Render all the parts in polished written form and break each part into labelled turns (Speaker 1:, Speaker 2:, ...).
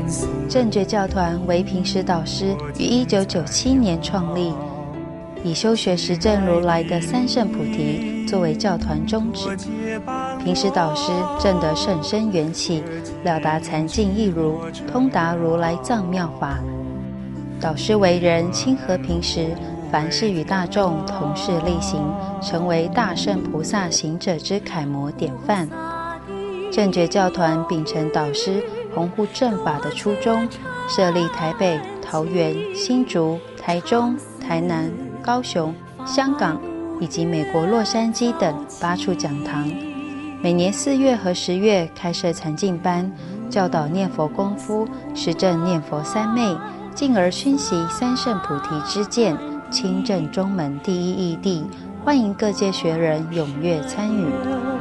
Speaker 1: 正觉教团为平时导师于1997年创立，以修学实证如来的三圣菩提作为教团宗旨。平时导师证得甚深缘起，了达禅境义如，通达如来藏妙法。导师为人亲和平时，凡事与大众同事力行，成为大圣菩萨行者之楷模典范。正觉教团秉承导师弘护正法的初衷，设立台北、桃园、新竹、台中、台南、高雄、香港以及美国洛杉矶等8处讲堂，每年4月和10月开设禅净班，教导念佛功夫，实证念佛三昧，进而熏习三圣菩提之见，亲证中门第一义谛，欢迎各界学人踊跃参与。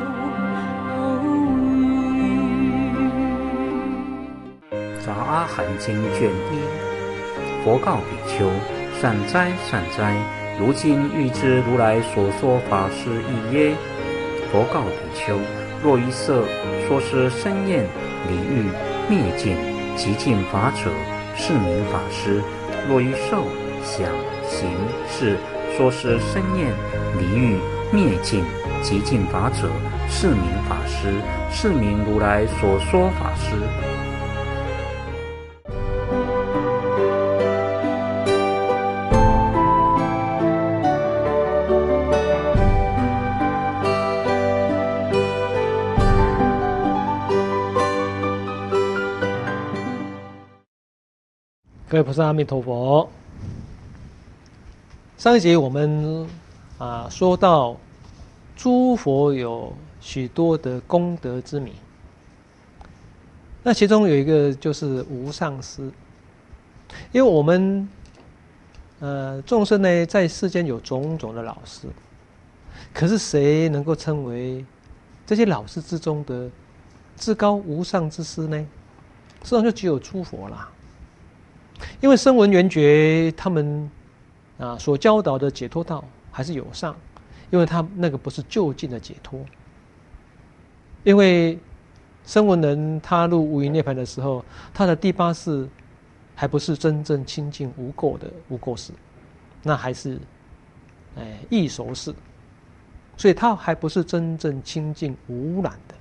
Speaker 2: 杂阿含经卷1，佛告比丘：善哉善哉，如今欲知如来所说法是义耶？佛告比丘：若一色说是生厌离欲灭尽极尽法者，是名法师；若一受想行识说是生厌离欲灭尽极尽法者，是名法师，是名如来所说法师。
Speaker 3: 各位菩萨阿弥陀佛。上一节我们说到诸佛有许多的功德之名，那其中有一个就是无上师。因为我们众生呢在世间有种种的老师，可是谁能够称为这些老师之中的至高无上之师呢？实际上就只有诸佛啦。因为声闻缘觉他们所教导的解脱道还是有上，因为他那个不是就近的解脱。因为声闻人他入无余涅槃的时候，他的第8识还不是真正清净无垢的无垢识，那还是异熟识，所以他还不是真正清净无染的。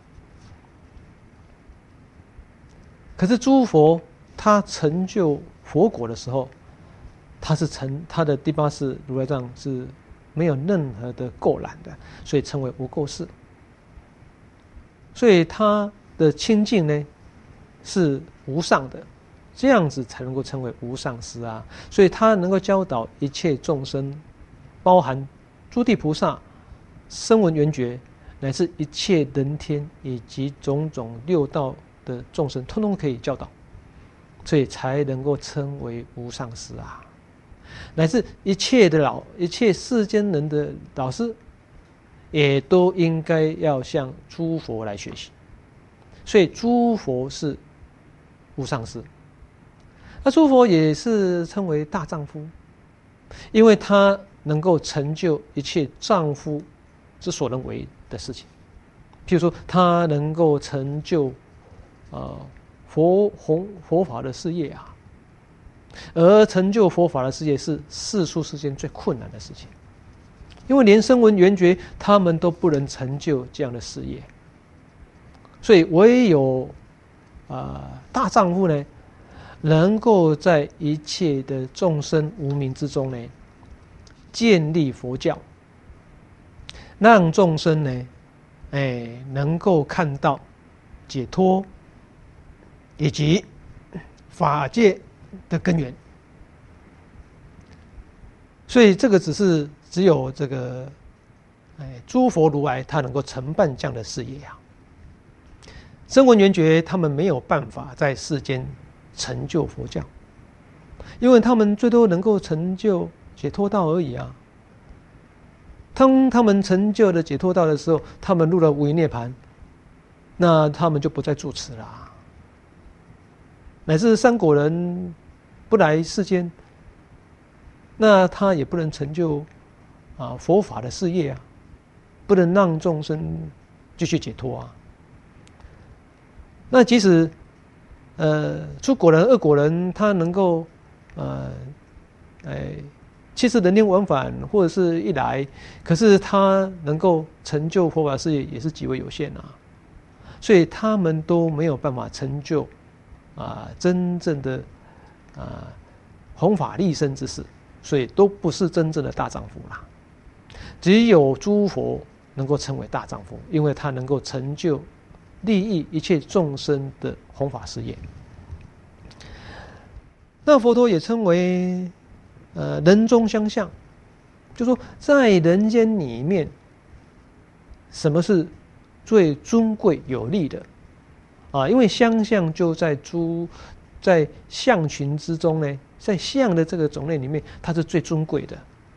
Speaker 3: 可是诸佛他成就佛果的时候，他的第8识如来藏是没有任何的垢染的，所以称为无垢识。所以他的清净呢是无上的，这样子才能够称为无上师啊。所以他能够教导一切众生，包含诸地菩萨、声闻缘觉，乃至一切人天以及种种六道的众生，通通可以教导，所以才能够称为无上师啊。乃至一切世间人的老师，也都应该要向诸佛来学习。所以诸佛是无上师。那诸佛也是称为大丈夫，因为他能够成就一切丈夫之所能为的事情。譬如说他能够成就佛法的事业啊，而成就佛法的事业是世俗世间最困难的事情，因为连声闻缘觉他们都不能成就这样的事业，所以唯有大丈夫呢，能够在一切的众生无明之中呢，建立佛教，让众生呢，能够看到解脱以及法界的根源。所以这个只有这个诸佛如来他能够承办这样的事业啊。声闻缘觉他们没有办法在世间成就佛教，因为他们最多能够成就解脱道而已啊。当他们成就了解脱道的时候，他们入了无余涅槃，那他们就不再住持了。乃至三果人不来世间，那他也不能成就佛法的事业啊，不能让众生继续解脱啊。那即使出国人、俄国人，他能够其实人天往返或者是一来，可是他能够成就佛法事业也是极为有限啊，所以他们都没有办法成就真正的弘法利生之事，所以都不是真正的大丈夫啦。只有诸佛能够称为大丈夫，因为他能够成就利益一切众生的弘法事业。那佛陀也称为人中相像，就说在人间里面，什么是最尊贵有利的因为相像就在象群之中呢，在象的这个种类里面，它是最尊贵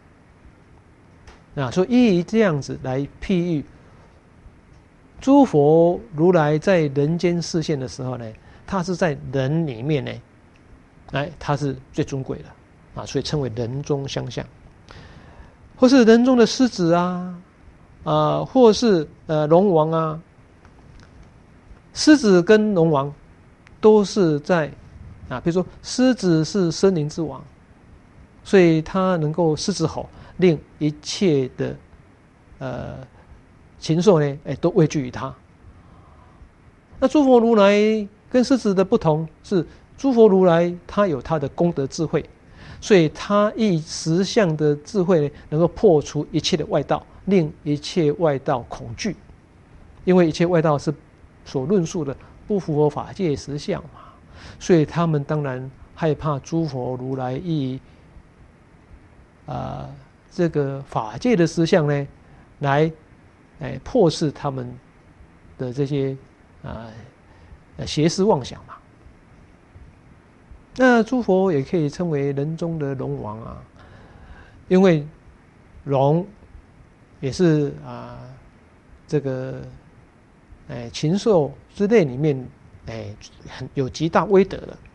Speaker 3: 的所以这样子来譬喻诸佛如来在人间示现的时候呢，他是在人里面呢，他是最尊贵的所以称为人中相像，或是人中的狮子或是龙王狮子跟龙王都是在比如说狮子是森林之王，所以他能够狮子吼，令一切的禽兽呢都畏惧于他。那诸佛如来跟狮子的不同是，诸佛如来他有他的功德智慧，所以他以实相的智慧呢，能够破除一切的外道，令一切外道恐惧，因为一切外道是所论述的不符合法界实相嘛，所以他们当然害怕诸佛如来以这个法界的实相呢，来破斥他们的这些邪思妄想嘛。那诸佛也可以称为人中的龙王因为龙也是这个禽兽之类里面很有极大威德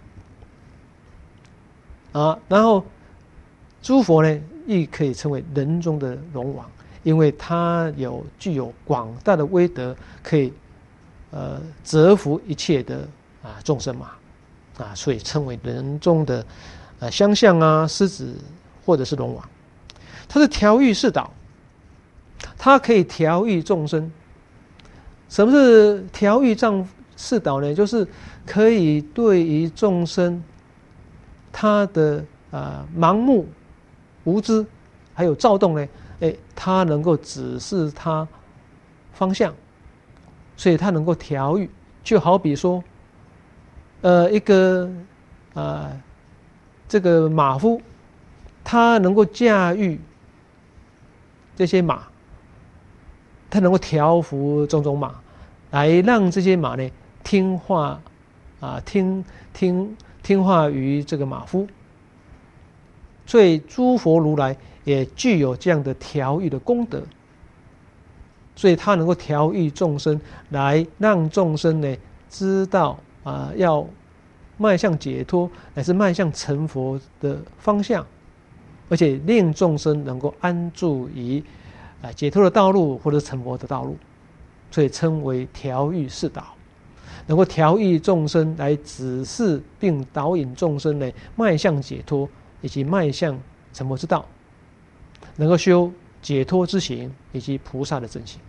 Speaker 3: 的然后诸佛呢亦可以称为人中的龙王，因为他具有广大的威德，可以折服一切的众生嘛所以称为人中的相像狮子或者是龙王。他是调御世导，他可以调御众生。什么是调御世导呢？就是可以对于众生他的盲目无知还有躁动呢他能够指示他方向，所以他能够调御。就好比说一个这个马夫，他能够驾驭这些马，他能够调服种种马，来让这些马呢听话听话于这个马夫。所以诸佛如来也具有这样的调御的功德，所以他能够调御众生，来让众生呢知道要迈向解脱乃是迈向成佛的方向，而且令众生能够安住于解脱的道路或者成佛的道路，所以称为调御世导，能够调御众生，来指示并导引众生呢迈向解脱以及迈向成佛之道，能够修解脱之行以及菩萨的正行。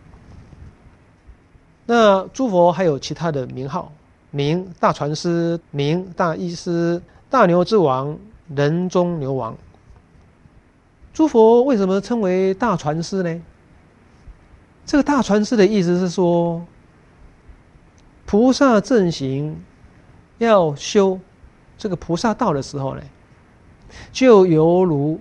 Speaker 3: 那诸佛还有其他的名号，名大传师，名大医师，大牛之王，人中牛王。诸佛为什么称为大传师呢？这个大传师的意思是说，菩萨正行要修这个菩萨道的时候呢，就犹如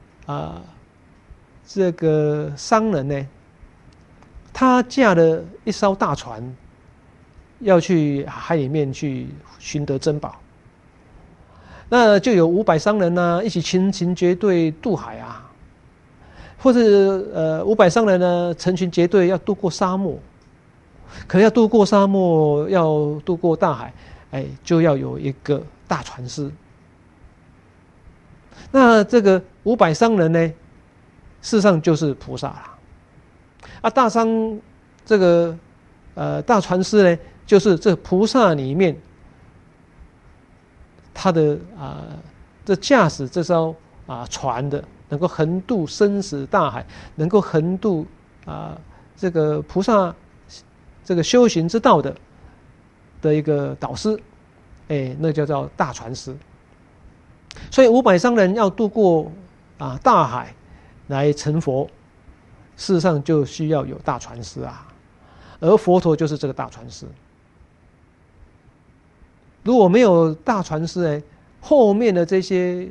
Speaker 3: 这个商人呢，他驾了一艘大船，要去海里面去寻得珍宝，那就有500商人一起成群结队渡海或者500商人呢成群结队要渡过沙漠，可要渡过沙漠，要渡过大海，就要有一个大船师。那这个500商人呢，事实上就是菩萨啦。大商这个大船师呢，就是这菩萨里面他的这驾驶这艘船的，能够横渡生死大海，能够横渡这个菩萨这个修行之道的一个导师，那叫做大船师。所以500商人要渡过大海来成佛，事实上就需要有大船师而佛陀就是这个大船师。如果没有大船师后面的这些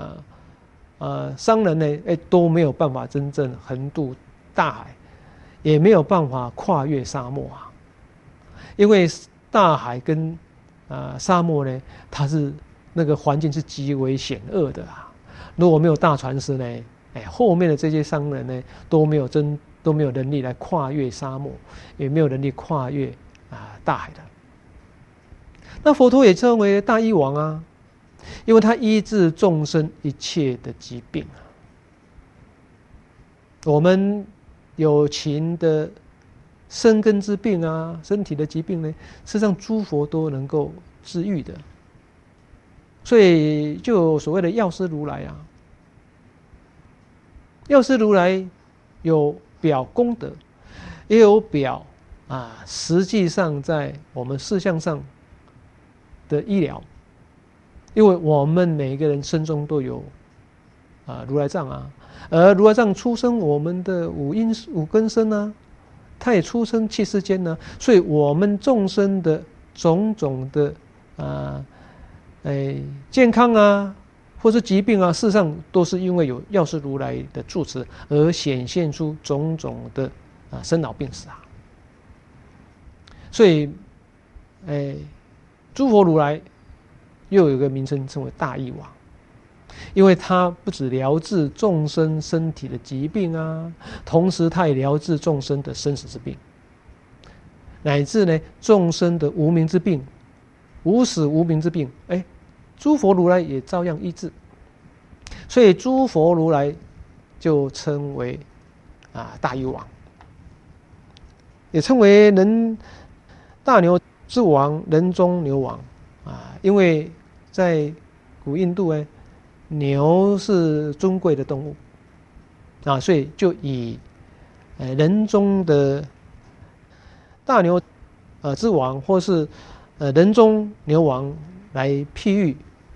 Speaker 3: 商人呢，都没有办法真正横渡大海，也没有办法跨越沙漠因为大海跟沙漠呢，它是那个环境是极为险恶的如果没有大船师呢，后面的这些商人呢，都没有能力来跨越沙漠，也没有能力跨越大海的。那佛陀也称为大医王因为他医治众生一切的疾病我们有情的生根之病身体的疾病呢，事实上诸佛都能够治愈的。所以就有所谓的药师如来药师如来有表功德，也有表实际上在我们事项上的医疗。因为我们每一个人身中都有如来藏而如来藏出生我们的五根身它也出生气世间所以我们众生的种种的健康或是疾病事实上都是因为有药师如来的住持而显现出种种的生老病死所以诸佛如来又有一个名称称为大医王，因为他不只疗治众生身体的疾病同时他也疗治众生的生死之病，乃至呢众生的无明之病、无始无明之病，诸佛如来也照样医治。所以诸佛如来就称为大医王，也称为大牛之王、人中牛王因为在古印度牛是尊贵的动物所以就以人中的大牛之王或是人中牛王来譬喻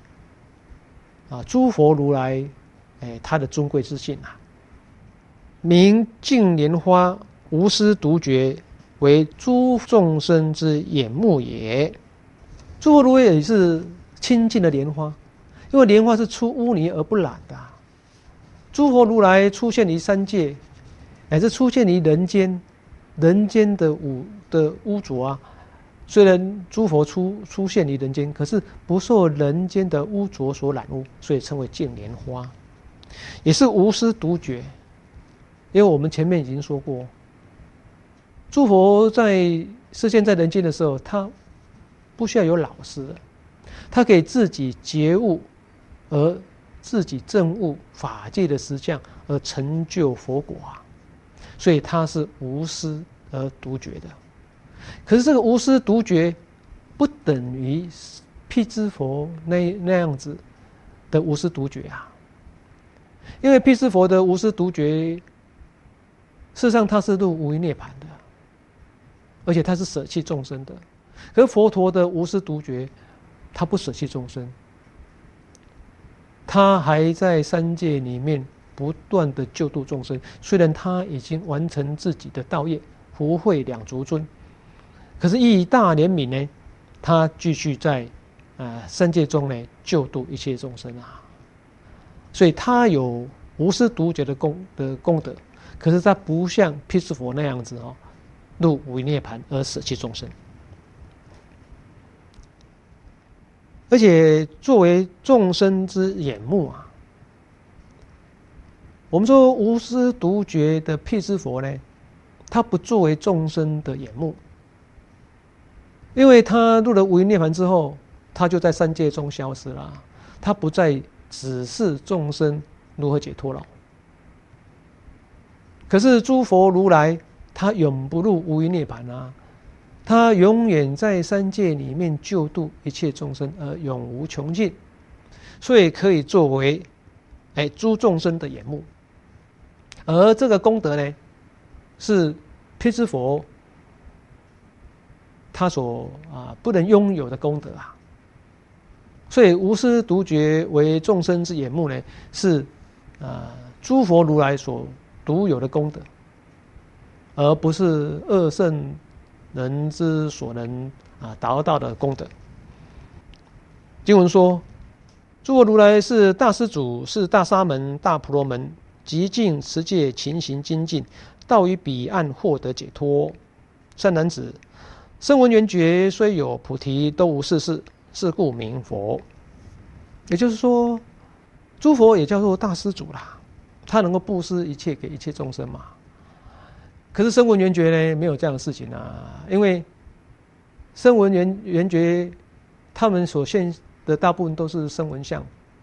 Speaker 3: 诸佛如来他的尊贵之性名净莲花，无私独觉，为诸众生之眼目也。诸佛如来也是清净的莲花，因为莲花是出污泥而不染的诸佛如来出现于三界，乃至出现于人间的污浊虽然诸佛出现于人间，可是不受人间的污浊所染污，所以称为净莲花，也是无私独觉。因为我们前面已经说过，诸佛在世间在人间的时候，他不需要有老师，他可以自己觉悟，而自己证悟法界的实相，而成就佛果所以他是无私而独觉的。可是这个无私独觉不等于辟支佛那样子的无私独觉因为辟支佛的无私独觉，事实上他是入无余涅槃的，而且他是舍弃众生的。可是佛陀的无私独觉，他不舍弃众生，他还在三界里面不断的救度众生。虽然他已经完成自己的道业，福慧两足尊，可是以大怜悯呢，他继续在三界中呢救度一切众生所以他有无私独觉的功德，可是他不像辟支佛那样子入无余涅槃而舍弃众生。而且作为众生之眼目我们说无私独觉的辟支佛呢，他不作为众生的眼目，因为他入了无余涅槃之后，他就在三界中消失了，他不再指示众生如何解脱了。可是诸佛如来他永不入无余涅槃他永远在三界里面救度一切众生而永无穷尽，所以可以作为诸众生的眼目。而这个功德呢，是辟支佛他所不能拥有的功德啊。所以无师独觉为众生之眼目呢，是诸佛如来所独有的功德，而不是二圣人之所能达到的功德。经文说，诸佛如来是大施主，是大沙门、大婆罗门，极尽持戒勤行精进，到于彼岸获得解脱。善男子，声闻缘觉虽有菩提，都无是事，是故名佛。也就是说，诸佛也叫做大施主啦，他能够布施一切给一切众生嘛。可是声闻缘觉呢，没有这样的事情啊，因为声闻缘觉他们所现的大部分都是声闻相，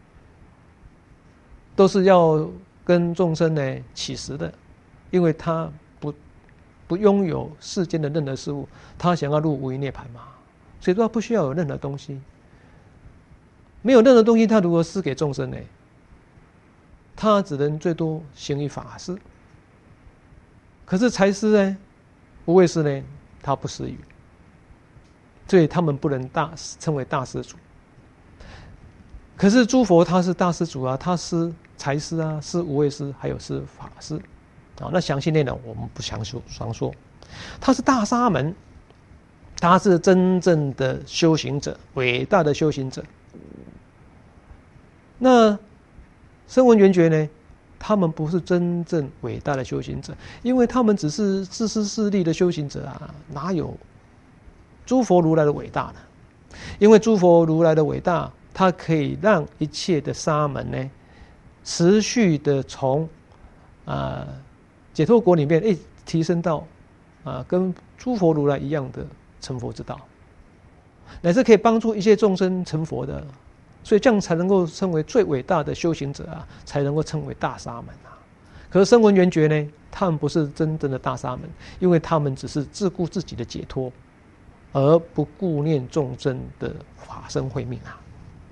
Speaker 3: 都是要跟众生呢起食的，因为他不拥有世间的任何事物，他想要入无余涅盘嘛，所以他不需要有任何东西。没有任何东西，他如何施给众生呢？他只能最多行于法施。可是财施呢，无畏施呢，他不施予，所以他们不能称为大施主。可是诸佛他是大施主啊，他施财施啊，施无畏施，还有施法施。那详细内容我们不详说。他是大沙门，他是真正的修行者，伟大的修行者。那声闻缘觉呢，他们不是真正伟大的修行者，因为他们只是自私自利的修行者啊，哪有诸佛如来的伟大呢？因为诸佛如来的伟大，它可以让一切的沙门呢，持续的从解脱国里面提升到跟诸佛如来一样的成佛之道，乃至可以帮助一切众生成佛的。所以这样才能够称为最伟大的修行者啊，才能够称为大沙门啊。可是声闻缘觉呢，他们不是真正的大沙门，因为他们只是自顾自己的解脱，而不顾念众生的法身慧命啊。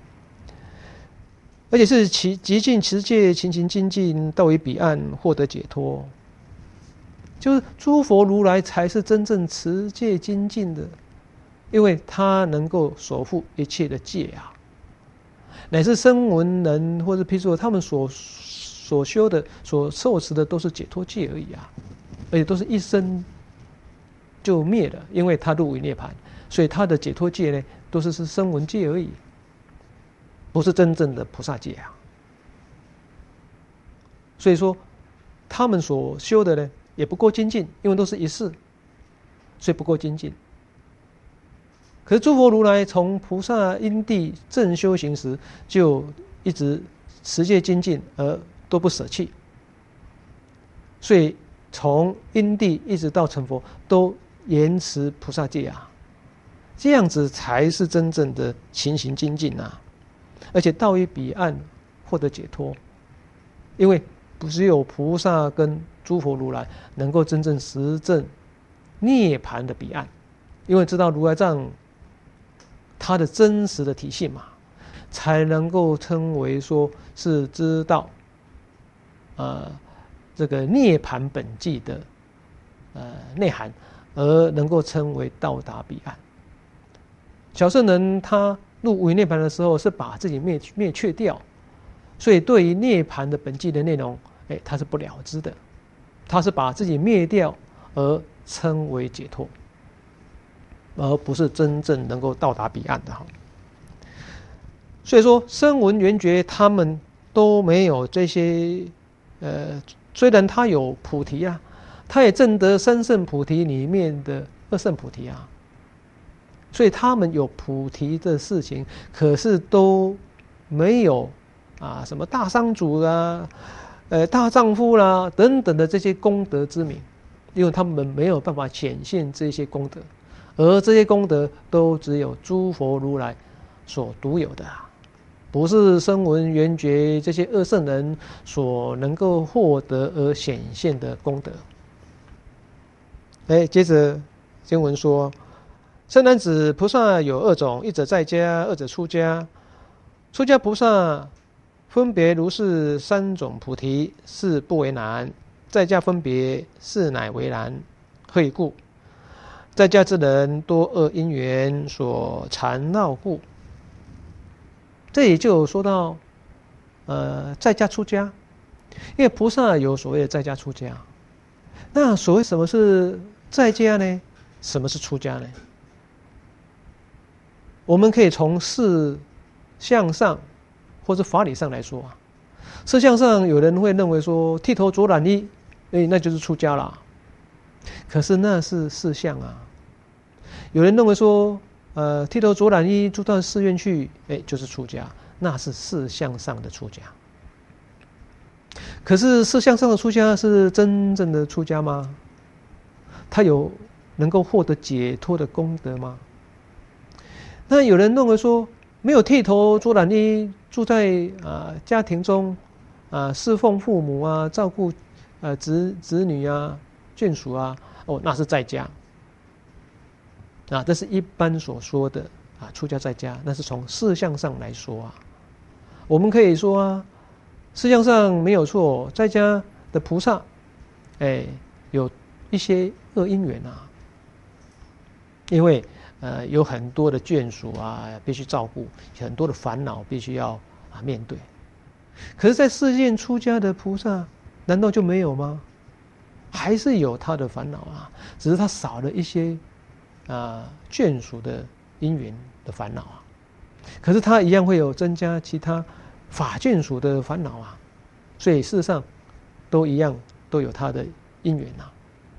Speaker 3: 而且是极尽持戒勤行精进，到于彼岸获得解脱。就是诸佛如来才是真正持戒精进的，因为他能够守护一切的戒啊。乃至声闻人或者譬如说他们所修的、所受持的都是解脱戒而已啊，而且都是一生就灭了，因为他入无余涅盘，所以他的解脱戒呢，都是声闻戒而已，不是真正的菩萨戒啊。所以说，他们所修的呢，也不够精进，因为都是一世，所以不够精进。可是诸佛如来从菩萨因地正修行时，就一直持戒精进而都不舍弃，所以从因地一直到成佛都严持菩萨戒啊，这样子才是真正的勤行精进啊，而且到于彼岸获得解脱，因为不只有菩萨跟诸佛如来能够真正实证涅槃的彼岸，因为知道如来藏它的真实的体性嘛，才能够称为说是知道这个涅槃本际的内涵，而能够称为到达彼岸。小圣人他入无余涅槃的时候，是把自己灭却掉，所以对于涅槃的本际的内容，他是不了知的，他是把自己灭掉而称为解脱，而不是真正能够到达彼岸的。所以说声闻缘觉他们都没有这些虽然他有菩提啊，他也证得三圣菩提里面的二圣菩提啊，所以他们有菩提的事情，可是都没有什么大商主啦、大丈夫啦等等的这些功德之名，因为他们没有办法显现这些功德，而这些功德都只有诸佛如来所独有的啊，不是声闻缘觉这些二圣人所能够获得而显现的功德。接着经文说， 圣男子菩萨有二种，一者在家，二者出家。出家菩萨分别如是三种菩提，是不为难；在家分别，是乃为难。何以故？在家之人多恶因缘所缠绕故。这里就说到，在家出家，因为菩萨有所谓的在家出家。那所谓什么是在家呢？什么是出家呢？我们可以从事相上或者法理上来说啊。事相上，有人会认为说剃头着染衣，那就是出家了。可是那是事相啊。有人认为说，剃头着染衣住到寺院去，就是出家，那是事相上的出家。可是事相上的出家是真正的出家吗？他有能够获得解脱的功德吗？那有人认为说，没有剃头着染衣，住在家庭中侍奉父母啊，照顾子女啊、眷属啊，那是在家。这是一般所说的出家在家，那是从事相上来说啊。我们可以说事相上没有错，在家的菩萨，有一些恶因缘啊，因为有很多的眷属必须照顾，很多的烦恼必须要面对。可是，在世间出家的菩萨，难道就没有吗？还是有他的烦恼啊，只是他少了一些眷属的因缘的烦恼啊。可是他一样会有增加其他法眷属的烦恼啊，所以事实上都一样，都有他的因缘啊。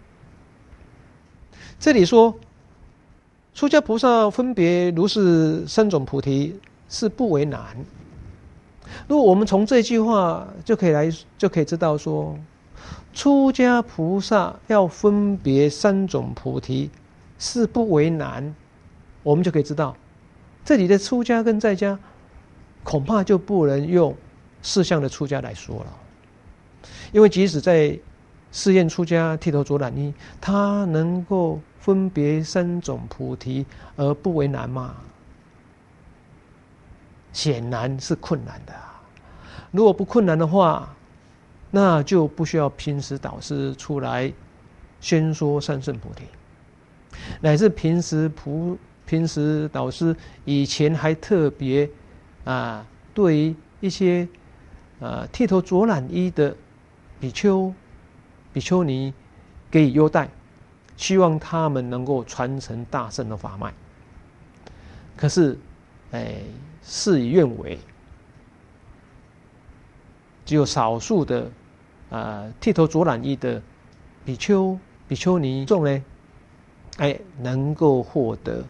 Speaker 3: 这里说，出家菩萨分别如是三种菩提，是不为难。如果我们从这句话就可以知道说，出家菩萨要分别三种菩提是不为难，我们就可以知道，这里的出家跟在家恐怕就不能用事相的出家来说了。因为即使在誓愿出家剃头着染衣，他能够分别三种菩提而不为难吗？显然是困难的。如果不困难的话，那就不需要平时导师出来宣说三圣菩提，乃至平时导师以前还特别对于一些剃头着染衣的比丘、比丘尼给予优待，希望他们能够传承大圣的法脉。可是事与愿违，只有少数的剃头着染衣的比丘、比丘尼众呢，能够获得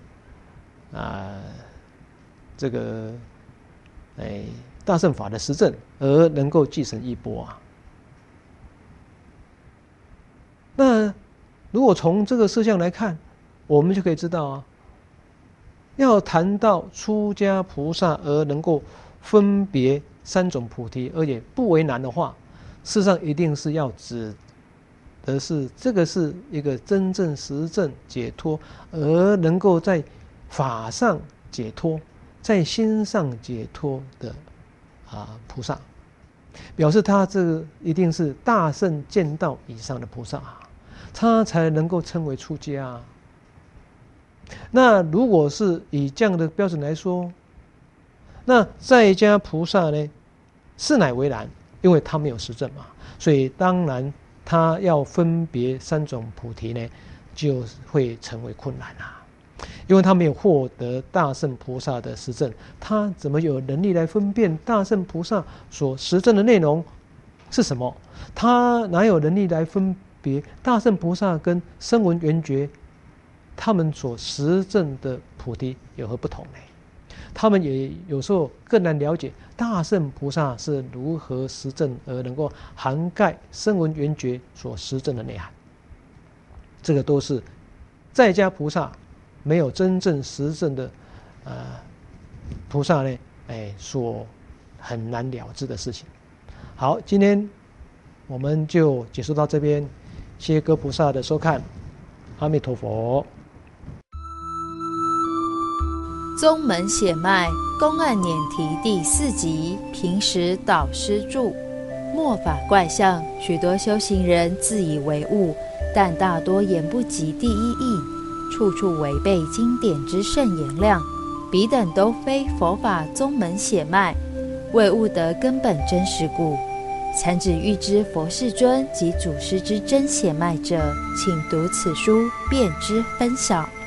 Speaker 3: 这个大乘法的实证，而能够继承衣钵啊。那如果从这个事项来看，我们就可以知道要谈到出家菩萨而能够分别三种菩提，而且不为难的话，事实上一定是要指的是这个是一个真正实证解脱，而能够在法上解脱，在心上解脱的菩萨，表示他这个一定是大圣见道以上的菩萨，他才能够称为出家。那如果是以这样的标准来说，那在家菩萨呢，是乃为难，因为他没有实证嘛，所以当然他要分别三种菩提呢，就会成为困难因为他没有获得大圣菩萨的实证，他怎么有能力来分辨大圣菩萨所实证的内容是什么？他哪有能力来分别大圣菩萨跟声闻缘觉他们所实证的菩提有何不同呢？他们也有时候更难了解大圣菩萨是如何实证而能够涵盖声闻缘觉所实证的内涵。这个都是在家菩萨没有真正实证的菩萨呢，所很难了知的事情。好，今天我们就解说到这边，谢谢各菩萨的收看，阿弥陀佛。
Speaker 1: 宗门血脉公案辇题第4集，平时导师注。末法怪象，许多修行人自以为悟，但大多言不及第一义，处处违背经典之圣言量，彼等都非佛法宗门血脉，未悟得根本真实故。参指欲知佛世尊及祖师之真血脉者，请读此书，便知分晓。